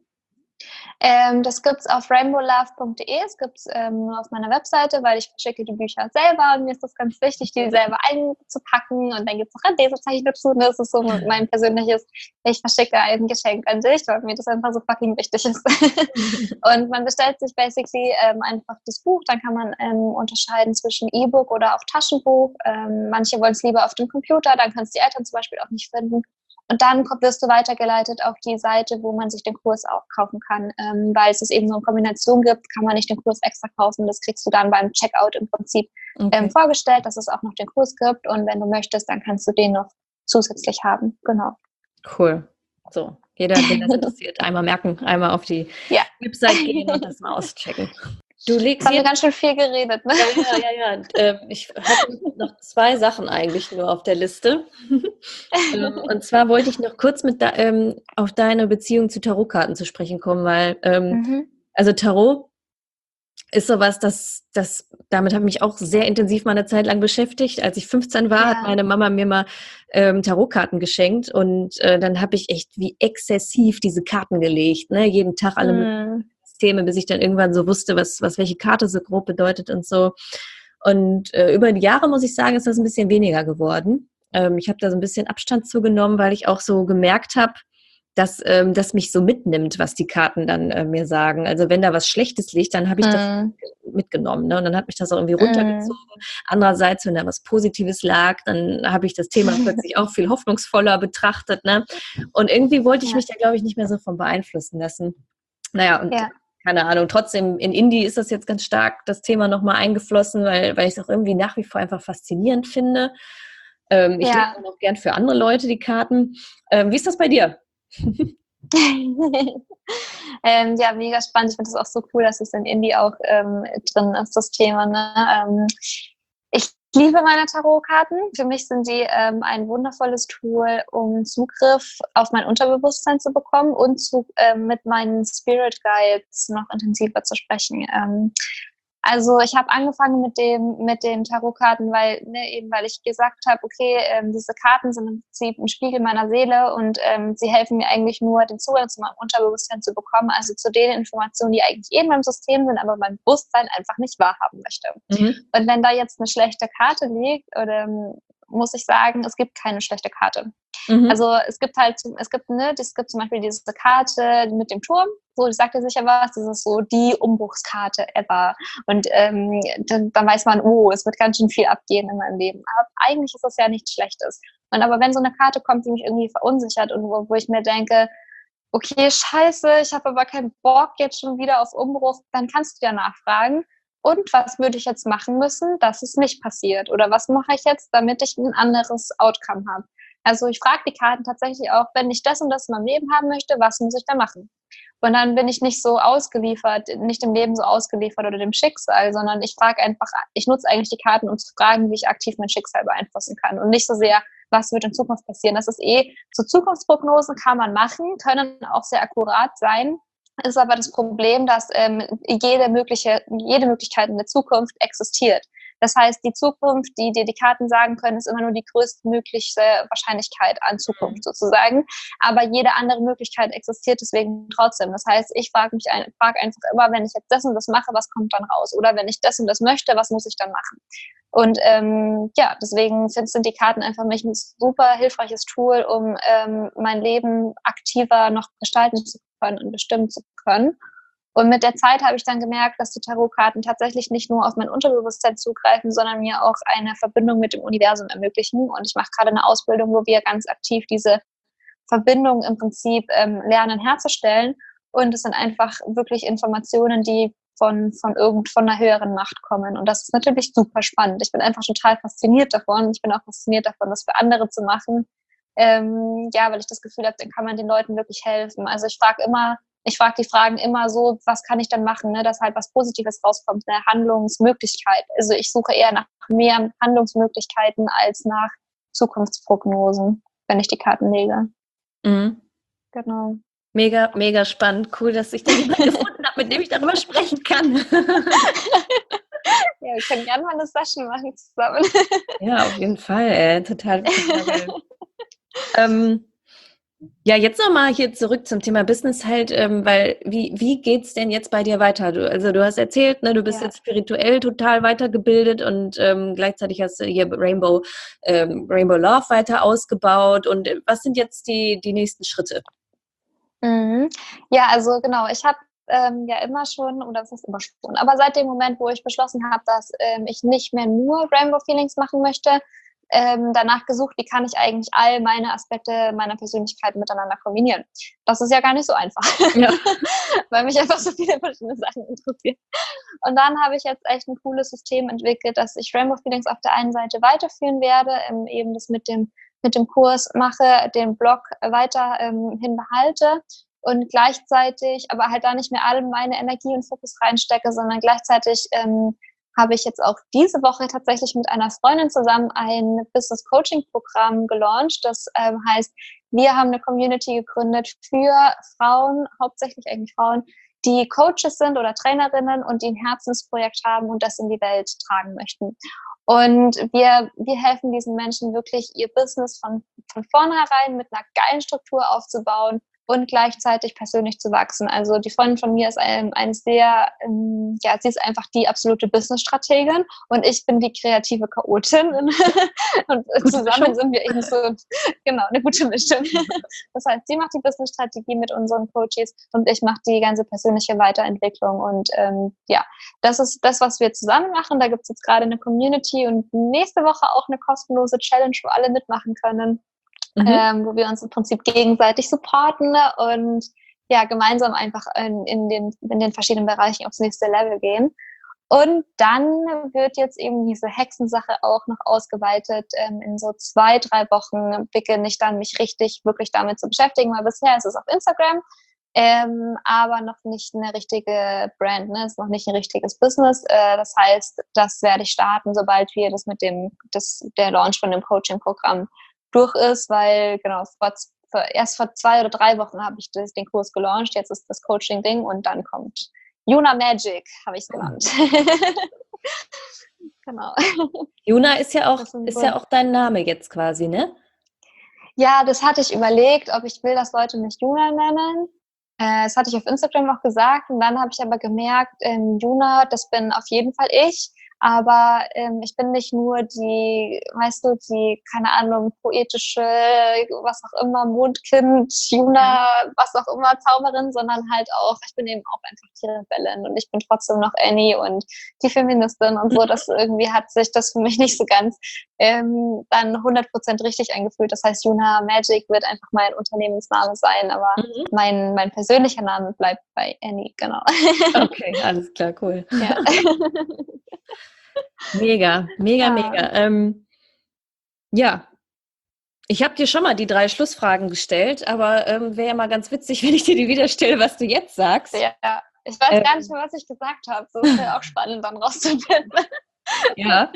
Das gibt es auf rainbowlove.de, es gibt es nur auf meiner Webseite, weil ich verschicke die Bücher selber und mir ist das ganz wichtig, die selber einzupacken und dann gibt es noch ein Lesezeichen dazu und das ist so mein persönliches, ich verschicke ein Geschenk an dich, weil mir das einfach so fucking wichtig ist. Und man bestellt sich basically einfach das Buch, dann kann man unterscheiden zwischen E-Book oder auch Taschenbuch. Manche wollen es lieber auf dem Computer, dann können es die Eltern zum Beispiel auch nicht finden. Und dann wirst du weitergeleitet auf die Seite, wo man sich den Kurs auch kaufen kann. Weil es eben so eine Kombination gibt, kann man nicht den Kurs extra kaufen. Das kriegst du dann beim Checkout im Prinzip vorgestellt, dass es auch noch den Kurs gibt. Und wenn du möchtest, dann kannst du den noch zusätzlich haben. Genau. Cool. So, jeder, den das interessiert, einmal merken, einmal auf die Website gehen und das mal auschecken. Du legst haben wir ganz schön viel geredet, ne? Ja. Ich habe noch 2 Sachen eigentlich nur auf der Liste. Und zwar wollte ich noch kurz auf deine Beziehung zu Tarotkarten zu sprechen kommen, weil also Tarot ist sowas, damit habe ich mich auch sehr intensiv mal eine Zeit lang beschäftigt. Als ich 15 war, hat meine Mama mir mal Tarotkarten geschenkt und dann habe ich echt wie exzessiv diese Karten gelegt, ne? Jeden Tag alle Systeme, bis ich dann irgendwann so wusste, was welche Karte so grob bedeutet und so. Und über die Jahre, muss ich sagen, ist das ein bisschen weniger geworden. Ich habe da so ein bisschen Abstand zugenommen, weil ich auch so gemerkt habe, dass das mich so mitnimmt, was die Karten dann mir sagen. Also wenn da was Schlechtes liegt, dann habe ich das mitgenommen, ne? Und dann hat mich das auch irgendwie runtergezogen. Andererseits, wenn da was Positives lag, dann habe ich das Thema plötzlich auch viel hoffnungsvoller betrachtet, ne? Und irgendwie wollte ich mich da, glaube ich, nicht mehr so von beeinflussen lassen. Naja, und keine Ahnung, trotzdem in Indie ist das jetzt ganz stark das Thema nochmal eingeflossen, weil ich es auch irgendwie nach wie vor einfach faszinierend finde. Ich lege auch noch gern für andere Leute die Karten. Wie ist das bei dir? Mega spannend. Ich finde es auch so cool, dass es in Indie auch drin ist, das Thema. Ne? Ich liebe meine Tarotkarten. Für mich sind die ein wundervolles Tool, um Zugriff auf mein Unterbewusstsein zu bekommen und mit meinen Spirit Guides noch intensiver zu sprechen. Also ich habe angefangen mit den Tarotkarten, weil ich gesagt habe, okay, diese Karten sind im Prinzip ein Spiegel meiner Seele und sie helfen mir eigentlich nur, den Zugang zu meinem Unterbewusstsein zu bekommen, also zu den Informationen, die eigentlich in meinem System sind, aber mein Bewusstsein einfach nicht wahrhaben möchte. Und wenn da jetzt eine schlechte Karte liegt, oder muss ich sagen, es gibt keine schlechte Karte. Also es gibt zum Beispiel diese Karte mit dem Turm, so, die sagt ja sicher was, das ist so die Umbruchskarte ever. Und dann weiß man, es wird ganz schön viel abgehen in meinem Leben. Aber eigentlich ist das ja nichts Schlechtes. Und aber wenn so eine Karte kommt, die mich irgendwie verunsichert und wo ich mir denke, okay, scheiße, ich habe aber keinen Bock jetzt schon wieder auf Umbruch, dann kannst du ja nachfragen. Und was würde ich jetzt machen müssen, dass es nicht passiert? Oder was mache ich jetzt, damit ich ein anderes Outcome habe? Also ich frage die Karten tatsächlich auch, wenn ich das und das in meinem Leben haben möchte, was muss ich da machen? Und dann bin ich nicht so ausgeliefert, nicht dem Leben so ausgeliefert oder dem Schicksal, sondern ich frage einfach, ich nutze eigentlich die Karten, um zu fragen, wie ich aktiv mein Schicksal beeinflussen kann und nicht so sehr, was wird in Zukunft passieren. Das ist so Zukunftsprognosen kann man machen, können auch sehr akkurat sein. Ist aber das Problem, dass jede Möglichkeit in der Zukunft existiert. Das heißt, die Zukunft, die dir die Karten sagen können, ist immer nur die größtmögliche Wahrscheinlichkeit an Zukunft sozusagen. Aber jede andere Möglichkeit existiert deswegen trotzdem. Das heißt, ich frage einfach immer, wenn ich jetzt das und das mache, was kommt dann raus? Oder wenn ich das und das möchte, was muss ich dann machen? Und deswegen sind die Karten einfach mich ein super hilfreiches Tool, um mein Leben aktiver noch gestalten zu können und bestimmen zu können. Und mit der Zeit habe ich dann gemerkt, dass die Tarotkarten tatsächlich nicht nur auf mein Unterbewusstsein zugreifen, sondern mir auch eine Verbindung mit dem Universum ermöglichen. Und ich mache gerade eine Ausbildung, wo wir ganz aktiv diese Verbindung im Prinzip lernen herzustellen. Und es sind einfach wirklich Informationen, die von einer höheren Macht kommen. Und das ist natürlich super spannend. Ich bin einfach total fasziniert davon. Ich bin auch fasziniert davon, das für andere zu machen. Weil ich das Gefühl habe, dann kann man den Leuten wirklich helfen. Also ich frage die Fragen immer so, was kann ich dann machen, ne, dass halt was Positives rauskommt, eine Handlungsmöglichkeit. Also ich suche eher nach mehr Handlungsmöglichkeiten als nach Zukunftsprognosen, wenn ich die Karten lege. Genau. Mega, mega spannend. Cool, dass ich da jemanden gefunden habe, mit dem ich darüber sprechen kann. Ja, wir können gerne mal eine Session machen zusammen. Ja, auf jeden Fall, total, total geil. Ja, jetzt nochmal hier zurück zum Thema Business halt, weil wie geht's denn jetzt bei dir weiter? Du hast erzählt, ne, du bist Ja. jetzt spirituell total weitergebildet und gleichzeitig hast du hier Rainbow Love weiter ausgebaut. Und was sind jetzt die nächsten Schritte? Mhm. Ja, also genau, ich habe ja immer schon, oder was heißt immer schon, aber seit dem Moment, wo ich beschlossen habe, dass ich nicht mehr nur Rainbow Feelings machen möchte, danach gesucht, wie kann ich eigentlich all meine Aspekte meiner Persönlichkeit miteinander kombinieren. Das ist ja gar nicht so einfach, Ja. weil mich einfach so viele verschiedene Sachen interessieren. Und dann habe ich jetzt echt ein cooles System entwickelt, dass ich Rainbow Feelings auf der einen Seite weiterführen werde, eben das mit dem Kurs mache, den Blog weiter behalte und gleichzeitig aber halt da nicht mehr alle meine Energie und Fokus reinstecke, sondern gleichzeitig habe ich jetzt auch diese Woche tatsächlich mit einer Freundin zusammen ein Business Coaching Programm gelauncht. Das heißt, wir haben eine Community gegründet für Frauen, hauptsächlich eigentlich Frauen, die Coaches sind oder Trainerinnen und die ein Herzensprojekt haben und das in die Welt tragen möchten. Und wir helfen diesen Menschen wirklich, ihr Business von vornherein mit einer geilen Struktur aufzubauen und gleichzeitig persönlich zu wachsen. Also die Freundin von mir ist eine sehr, ja, sie ist einfach die absolute Business-Strategin und ich bin die kreative Chaotin. Und zusammen sind wir eben so, genau, eine gute Mischung. Das heißt, sie macht die Business-Strategie mit unseren Coaches und ich mache die ganze persönliche Weiterentwicklung. Und ja, das ist das, was wir zusammen machen. Da gibt es jetzt gerade eine Community und nächste Woche auch eine kostenlose Challenge, wo alle mitmachen können. Wo wir uns im Prinzip gegenseitig supporten und ja, gemeinsam einfach in den verschiedenen Bereichen aufs nächste Level gehen. Und dann wird jetzt eben diese Hexensache auch noch ausgeweitet. In so 2, 3 Wochen beginne ich dann mich richtig wirklich damit zu beschäftigen, weil bisher ist es auf Instagram, aber noch nicht eine richtige Brand, ne? Ist noch nicht ein richtiges Business. Das heißt, das werde ich starten, sobald wir das mit der Launch von dem Coaching-Programm durch ist, weil genau, erst vor 2 oder 3 Wochen habe ich den Kurs gelauncht, jetzt ist das Coaching-Ding und dann kommt Yuna Magic, habe ich es genannt. Genau. Yuna ist ja auch dein Name jetzt quasi, ne? Ja, das hatte ich überlegt, ob ich will, dass Leute mich Yuna nennen. Das hatte ich auf Instagram auch gesagt und dann habe ich aber gemerkt, Yuna, das bin auf jeden Fall ich. Aber ich bin nicht nur die, weißt du, die, keine Ahnung, poetische, was auch immer, Mondkind, Juna, was auch immer, Zauberin, sondern halt auch, ich bin eben auch einfach die Rebellin und ich bin trotzdem noch Annie und die Feministin und so. Das irgendwie hat sich das für mich nicht so ganz dann 100% richtig angefühlt. Das heißt, Yuna Magic wird einfach mein Unternehmensname sein, aber mein persönlicher Name bleibt bei Annie, genau. Okay, alles klar, cool. Ja. Mega, mega, mega. Ja, ich habe dir schon mal die 3 Schlussfragen gestellt, aber wäre ja mal ganz witzig, wenn ich dir die wieder stelle, was du jetzt sagst. Ja, ich weiß gar nicht mehr, was ich gesagt habe. So ist ja auch spannend, dann rauszufinden. Ja,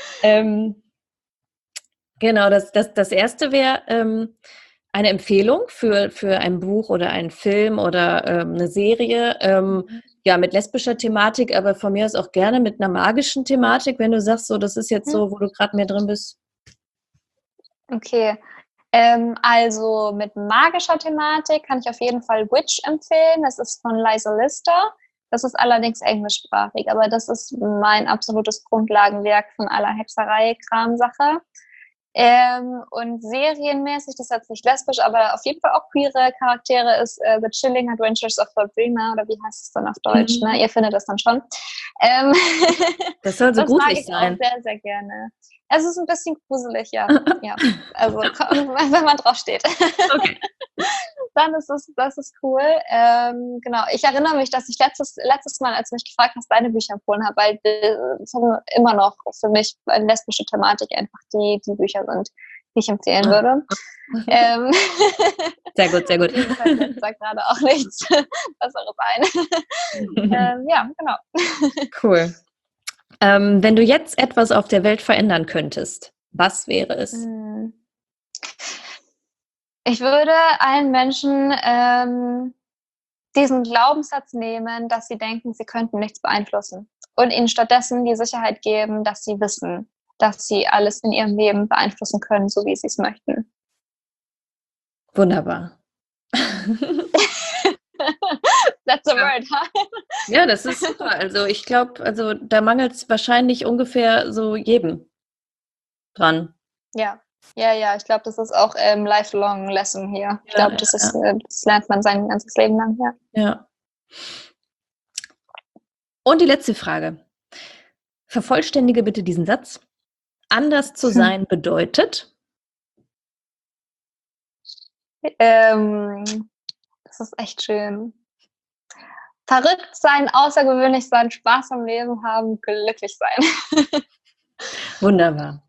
genau, das erste wäre eine Empfehlung für ein Buch oder einen Film oder eine Serie, ja, mit lesbischer Thematik, aber von mir aus auch gerne mit einer magischen Thematik, wenn du sagst, so, das ist jetzt so, wo du gerade mehr drin bist. Okay. Also mit magischer Thematik kann ich auf jeden Fall Witch empfehlen. Das ist von Liza Lister. Das ist allerdings englischsprachig, aber das ist mein absolutes Grundlagenwerk von aller Hexerei-Kram-Sache. Und serienmäßig, das ist jetzt nicht lesbisch, aber auf jeden Fall auch queere Charaktere, ist The Chilling Adventures of Sabrina, oder wie heißt es dann auf Deutsch? Ne? Ihr findet das dann schon. Das soll so das mag gruselig ich sein. auch sehr, sehr gerne. Es ist ein bisschen gruselig, ja. Ja. Also, wenn man drauf steht. Okay. Dann das ist cool. Genau. Ich erinnere mich, dass ich letztes Mal, als du mich gefragt hast, deine Bücher empfohlen habe, weil immer noch für mich eine lesbische Thematik einfach die Bücher sind, die ich empfehlen würde. Sehr gut, sehr gut. Mir fällt jetzt da gerade auch nichts Besseres ein. Ja, genau. Cool. Wenn du jetzt etwas auf der Welt verändern könntest, was wäre es? Ich würde allen Menschen diesen Glaubenssatz nehmen, dass sie denken, sie könnten nichts beeinflussen. und ihnen stattdessen die Sicherheit geben, dass sie wissen, dass sie alles in ihrem Leben beeinflussen können, so wie sie es möchten. Wunderbar. That's a word, huh? Ja, das ist super. Also ich glaube, da mangelt es wahrscheinlich ungefähr so jedem dran. Ja, ich glaube, das ist auch lifelong lesson hier. Ich glaube, das lernt man sein ganzes Leben lang, Ja. Und die letzte Frage. Vervollständige bitte diesen Satz. Anders zu sein bedeutet? Das ist echt schön. Verrückt sein, außergewöhnlich sein, Spaß am Leben haben, glücklich sein. Wunderbar.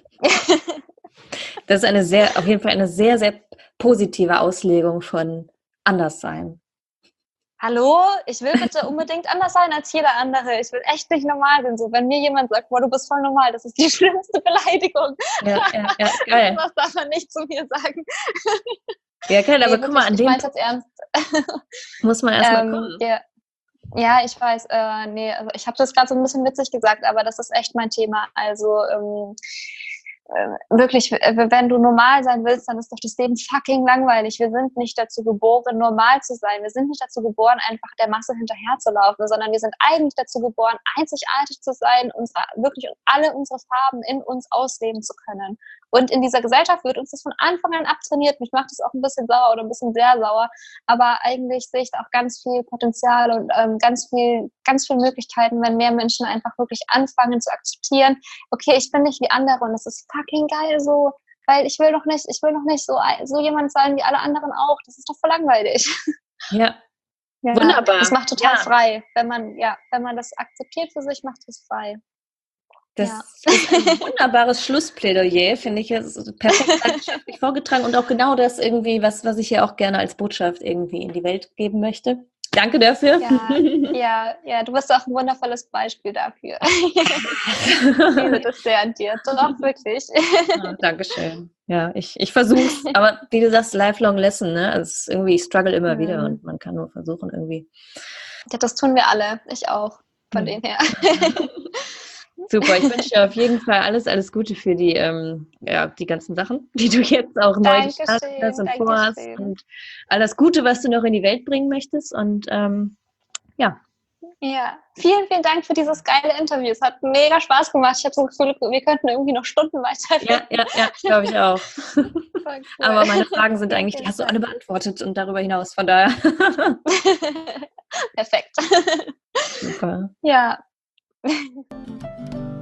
Das ist auf jeden Fall eine sehr, sehr positive Auslegung von Anderssein. Hallo, ich will bitte unbedingt anders sein als jeder andere. Ich will echt nicht normal sein. So, wenn mir jemand sagt, boah, du bist voll normal, das ist die schlimmste Beleidigung. Ja, geil. Das darf man nicht zu mir sagen. Ja, geil, aber guck mal, an dem ich jetzt ernst. muss man erstmal kommen. Ja, ich weiß. Also ich habe das gerade so ein bisschen witzig gesagt, aber das ist echt mein Thema. Also wirklich, wenn du normal sein willst, dann ist doch das Leben fucking langweilig. Wir sind nicht dazu geboren, normal zu sein. Wir sind nicht dazu geboren, einfach der Masse hinterherzulaufen, sondern wir sind eigentlich dazu geboren, einzigartig zu sein, wirklich alle unsere Farben in uns ausleben zu können. Und in dieser Gesellschaft wird uns das von Anfang an abtrainiert. Mich macht das auch ein bisschen sauer oder ein bisschen sehr sauer. Aber eigentlich sehe ich da auch ganz viel Potenzial und ganz viel Möglichkeiten, wenn mehr Menschen einfach wirklich anfangen zu akzeptieren, okay, ich bin nicht wie andere und es ist fucking geil so, weil ich will noch nicht so jemand sein wie alle anderen auch. Das ist doch voll langweilig. Ja. Wunderbar. Das macht total frei. Wenn man das akzeptiert für sich, macht es frei. Das ist ein wunderbares Schlussplädoyer, finde ich. Das ist perfekt leidenschaftlich vorgetragen und auch genau das irgendwie, was ich ja auch gerne als Botschaft irgendwie in die Welt geben möchte. Danke dafür. Ja, du bist auch ein wundervolles Beispiel dafür. Ich liebe das sehr an dir. Doch, wirklich. Oh, Dankeschön. Ja, ich versuche es, aber wie du sagst, lifelong lesson, ne? Also irgendwie, ich struggle immer wieder und man kann nur versuchen irgendwie. Ja, das tun wir alle. Ich auch, von dem her. Super, ich wünsche dir auf jeden Fall alles Gute für die ganzen Sachen, die du jetzt auch neu gestartet hast und vorhast und alles Gute, was du noch in die Welt bringen möchtest und Ja, vielen, vielen Dank für dieses geile Interview. Es hat mega Spaß gemacht. Ich habe so das Gefühl, wir könnten irgendwie noch Stunden weiterreden. Ja, glaube ich auch. Cool. Aber meine Fragen sind eigentlich, die hast du alle beantwortet und darüber hinaus, von daher. Perfekt. Super. Ja.